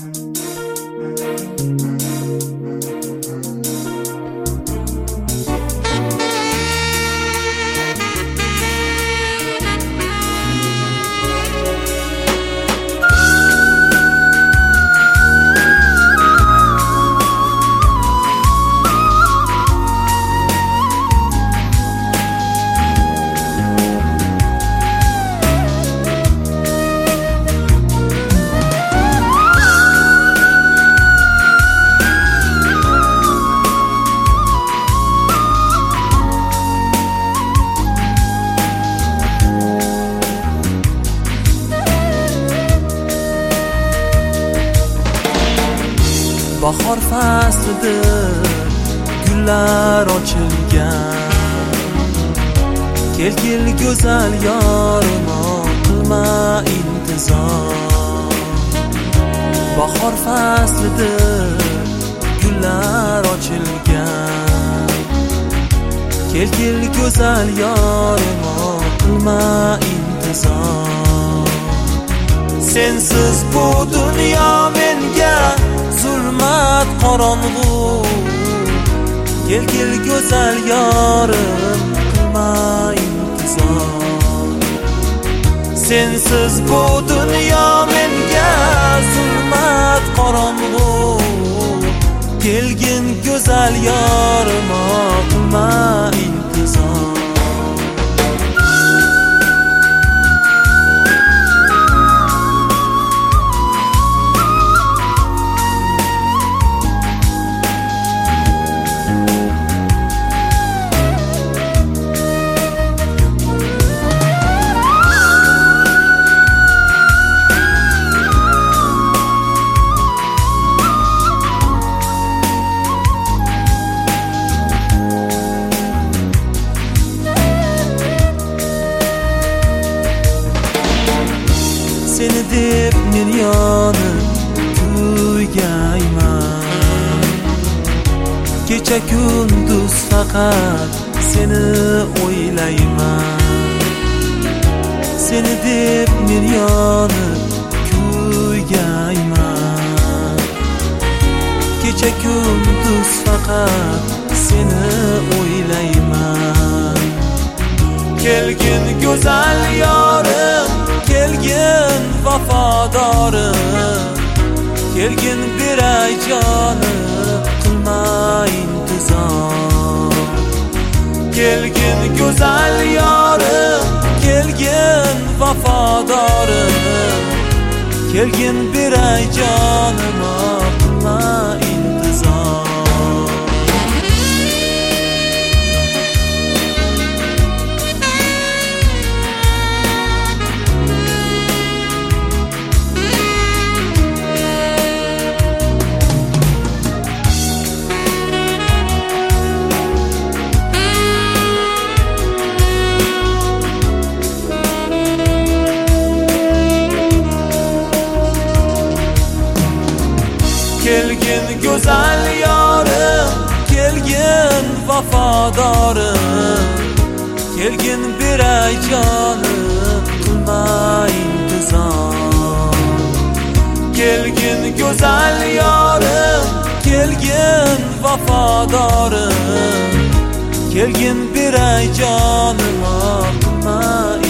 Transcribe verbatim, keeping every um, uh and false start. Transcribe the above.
Bahor faslida gullar ochilgan. Kel kel go'zal yorim, qilma intizor. Bahor faslida gullar ochilgan. Kel kel go'zal yorim, qilma intizor. Sensiz bu dunyo menga zulmat qorong'u. Kel kel go'zal yorim, qilma intizor. Sensiz bu dunyo menga zulmat qorong'u. Kelgin go'zal yorim, qilma intizor. Seni deb men yonib kuygayman. Kecha kunduz faqat seni o'ylayman. Seni deb men yonib kuygayman. Kecha kunduz faqat seni o'ylayman. Kelgin go'zal yorim, kelgin vafodorim. Kelgin beray jonim, qilma intizor. Kelgin go'zal yorim, kelgin vafodorim. Kelgin beray jonim, qilma intizor. Kelgin go'zal yorim, kelgin vafodorim. Kelgin beray jonim, qilma intizor. Kelgin go'zal yorim, kelgin vafodorim. Kelgin beray jonim, qilma